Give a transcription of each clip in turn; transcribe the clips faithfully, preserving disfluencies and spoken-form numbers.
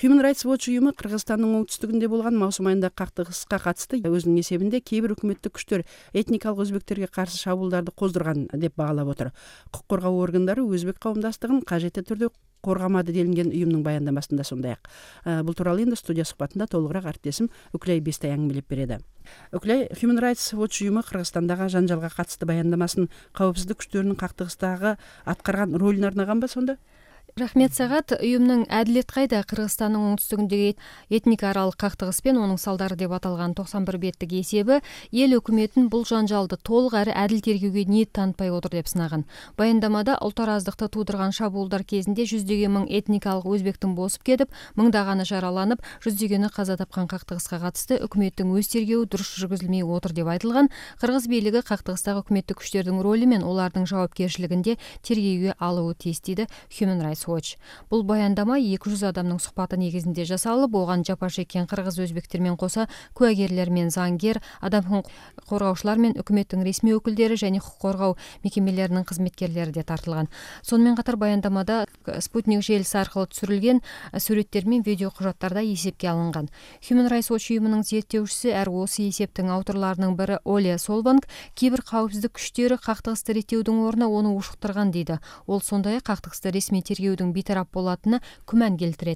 Human Rights Watch ұйымы Қырғызстанның оңтүстігінде болған маусым айында қақтығысқа қатысты өзінің есебінде кейбір үкіметтік күштер этникалық өзбектерге қарсы шабуылдарды қоздырған деп бағалап отыр. Құқық қорғау органдары өзбек қауымдастығын қажетті түрде қорғамады делінген ұйымның баяндамасында сондай-ақ. Бұл туралы енді студия сұхбатында толығырақ әріптесім Үкілай Бестай әңгімелеп береді. Үкілай, Human Rights Watch ұйымы Қырғызстандағы жанжалға қатысты баяндамасын қауіпсіздік күштерінің қақтығыстағы атқарған рөлін арнаған ба сонда? Рахмет Сағат. Ұйымның әділет қайда Қырғызстанның оңтүстігіндегі этникааралық қақтығыс пен оның салдары деп аталған тоқсан бір беттік есебі ел өкіметін бұл жанжалды толық әрі әділ тергеуге ниет танытпай отыр деп сынаған. Баяндамада ұлтараздықты тудырған шабуылдар кезінде жүздеген мың этникалық өзбектің босып кетіп, мыңдағаны жараланып, жүздегені қаза тапқан қақтығысқа қатысты үкіметтің өз тергеуі дұрыс жүргізілмей отыр деп айтылған. Қырғыз билігі қақтығыстағы үкіметтік күштердің рөлі мен олардың жауапкершілігінде тергеуге алуы тиіс дейді Human Rights Watch. Бұл баяндама екі жүз адамның сұхбаты негізінде жасалып, оған жапа шеккен қырғыз өзбектермен қоса куәгерлер мен заңгер, адам құқық қорғаушылар мен үкіметтің ресми өкілдері және құқық қорғау мекемелерінің қызметкерлері де тартылған. Сонымен қатар баяндамада спутник желісі арқылы түсірілген суреттер мен видео құжаттарда есепке алынған. Human Rights Watch ұйымының зерттеушісі әрі осы есептің авторларының бірі Оля Солбанг кейбір қауіпсіздік күштері қақтығысты реттеудің орнына оны ушықтырған дейді. Ол сондай-ақ қақтығысты ресми тергеудің бейтарап болатыны күмән келтіреді.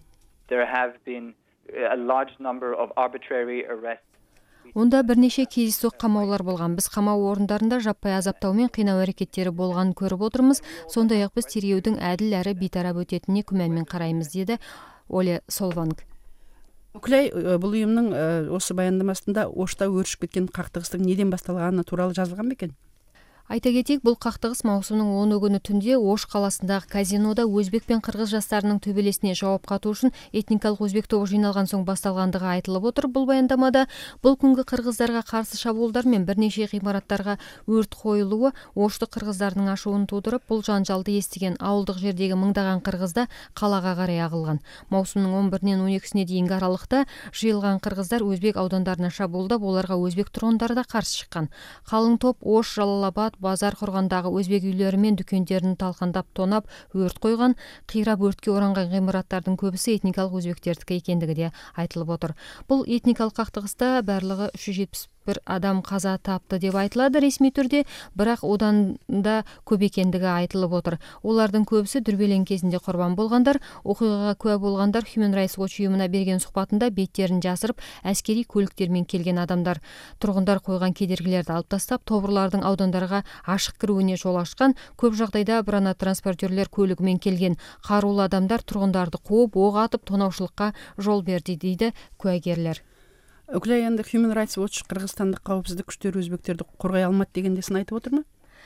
Онда бірнеше кездейсоқ қамаулар болған. Біз қамау орындарында жаппай азаптау мен қинау әрекеттері болғанын көріп отырмыз. Сондай-ақ біз тергеудің әділ әрі бейтарап өтетініне күмәнмен қараймыз, деді Оля Солбанг. Үкілай, бұл ұйымның осы баяндамасында Ошта өршіп кеткен қақтығыстың неден басталғаны туралы жазылған ба екен? Айта кетейік, бұл қақтығыс маусымның оны күні түнде Ош қаласындағы казинода өзбек пен қырғыз жастарының төбелесіне жауап қату үшін этникалық өзбек тобы жиналған соң басталғандығы айтылып отыр. Бұл баяндамада бұл күнгі қырғыздарға қарсы шабуылдар мен бірнеше ғимараттарға өрт қойылуы Ошты қырғыздардың ашуын тудырып, бұл жанжалды естіген ауылдық жердегі мыңдаған қырғызда қалаға қарай ағылған. Маусымның он бірінен он екісіне дейінгі аралықта жиылған қырғыздар өзбек аудандарына шабуылдап, оларға өзбек тұрғындары да қарсы шыққан. Қалың топ Ош, Жалалабад, базар құрғандағы өзбек үйлері мен дүкендерін талқандап тонап өрт қойған. Қирап өртке оранған ғимараттардың көбісі этникалық өзбектердікі екендігі де айтылып отыр. Бұл этникалық қақтығыста барлығы үш жүз жетпіс бір адам қаза тапты деп айтылады ресми түрде, бірақ одан да көп екендігі айтылып отыр. Олардың көбісі дүрбелең кезінде құрбан болғандар. Оқиғаға куә болғандар Human Rights Watch ұйымына берген сұхбатында беттерін жасырып, әскери көліктермен келген адамдар. Тұрғындар қойған кедергілерді алып тастап, тобырлардың аудандарға ашық кіруіне жол ашқан. Көп жағдайда бронетранспортерлер көлігімен келген қарулы адамдар тұрғындарды қуып, оқ атып, тонаушылыққа жол берді дейді куәгерлер. Үкілай, енді Human Rights Watch Қырғызстандық қауіпсіздік күштері өзбектерді қорғай алмады дегендесін айтып отыр ма?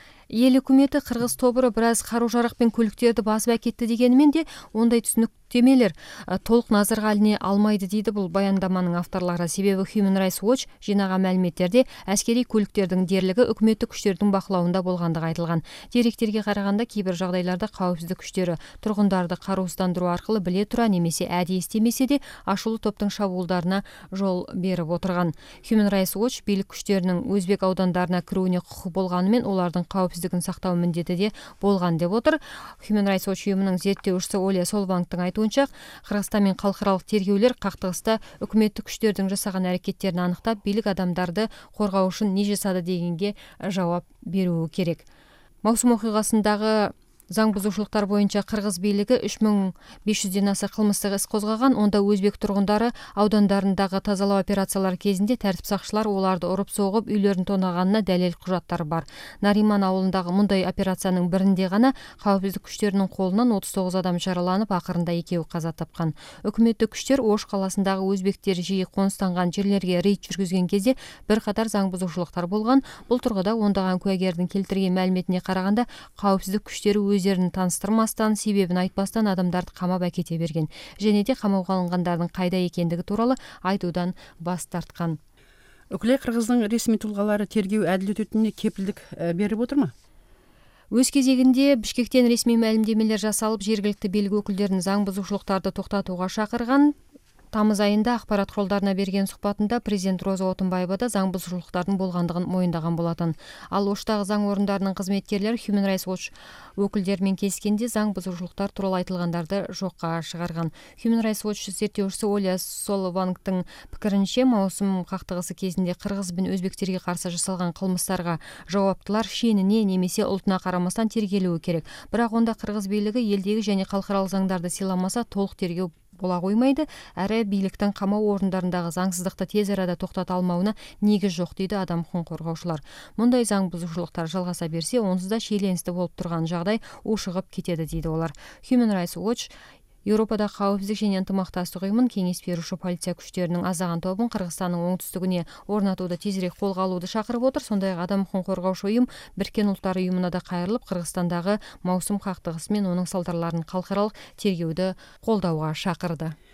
Ел үкіметі қырғыз тобыры біраз қару-жарақ пен көліктерді басып әкетті дегенімен де ондай түсініктемелер толық назарға іліне алмайды дейді бұл баяндаманың авторлары. Себебі Human Rights Watch жинаған мәліметтерде әскери көліктердің дерлігі үкіметтік күштердің бақылауында болғандығы айтылған. Деректерге қарағанда кейбір жағдайларда қауіпсіздік күштері тұрғындарды қарусыздандыру арқылы біле тұра немесе әдейі істемесе де ашулы топтың шабуылдарына жол беріп отырған. Human Rights Watch билік күштерінің өзбек аудандарына кіруіне құқы болғанымен олардың қауіпсіздігін сақтау міндеті де болған деп отыр. Human Rights Watch ұйымының зерттеушісі Оля Солбангтың айтуынша, Қырғызстан мен халықаралық тергеулер қақтығыста үкіметтік күштердің жасаған әрекеттерін анықтап, билік адамдарды қорғау үшін не жасады дегенге жауап беруі керек. Маусым оқиғасындағы заң бұзушылықтар бойынша қырғыз билігі үш мың бес жүзден аса қылмыстық іс қозғаған. Онда өзбек тұрғындары аудандарындағы тазалау операциялары кезінде тәртіп сақшылар оларды ұрып соғып, үйлерін тонағанына дәлел құжаттары бар. Нариман ауылындағы мұндай операцияның бірінде ғана қауіпсіздік күштерінің қолынан отыз тоғыз адам жараланып, ақырында екеуі қаза тапқан. Үкіметтік күштер Ош қаласындағы өзбектер жиі қоныстанған жерлерге рейд жүргізген кезде бірқатар заң бұзушылықтар болған. Бұл тұрғыда ондаған куәгердің келтірген мәліметіне қарағанда, қауіпсіздік күштері өздерін таныстырмастан, себебін айтпастан адамдарды қамап әкете берген. Және де қамауға алынғандардың қайда екендігі туралы айтудан бас тартқан. Үкілай, Қырғыздың ресми тұлғалары тергеу әділ өтетініне кепілдік беріп отыр ма? Өз кезегінде Бішкектен ресми мәлімдемелер жасалып, жергілікті билік өкілдерін заң бұзушылықтарды тоқтатуға шақырған. тамыз айында ақпарат құралдарына берген сұхбатында президент Роза Отынбаева да заң бұзушылықтардың болғандығын мойындаған болатын. Ал Оштағы заң орындарының қызметкерлері Human Rights Watch өкілдерімен келіскенде заң бұзушылықтар туралы айтылғандарды жоққа шығарған. Human Rights Watch зерттеушісі Оля Соловангтың пікірінше, маусым қақтығысы кезінде қырғыз бен өзбектерге қарсы жасалған қылмыстарға жауаптылар шеніне немесе ұлтына қарамастан тергелуі керек. Бірақ онда қырғыз билігі елдегі және халықаралық заңдарды сыйламаса толық тергеу бола қоймайды, әрі биліктің қамау орындарындағы заңсыздықты тез арада тоқтата алмауына негіз жоқ дейді адам құқығын қорғаушылар. Мұндай заң бұзушылықтар жалғаса берсе, онсыз да шиеленісті болып тұрған жағдай ушығып кетеді дейді олар. Human Rights Watch Еуропада қауіпсіздік және ынтымақтастық ұйымын кеңес беруші полиция күштерінің аздаған тобын Қырғызстанның оңтүстігіне орнатуды тезірек қолға алуды шақырып отыр. Сондай-ақ адам құқығын қорғаушы ұйым Біріккен ұлттар ұйымына да қайырылып, Қырғызстандағы маусым қақтығысы мен оның салдарларын халықаралық тергеуді қолдауға шақырды.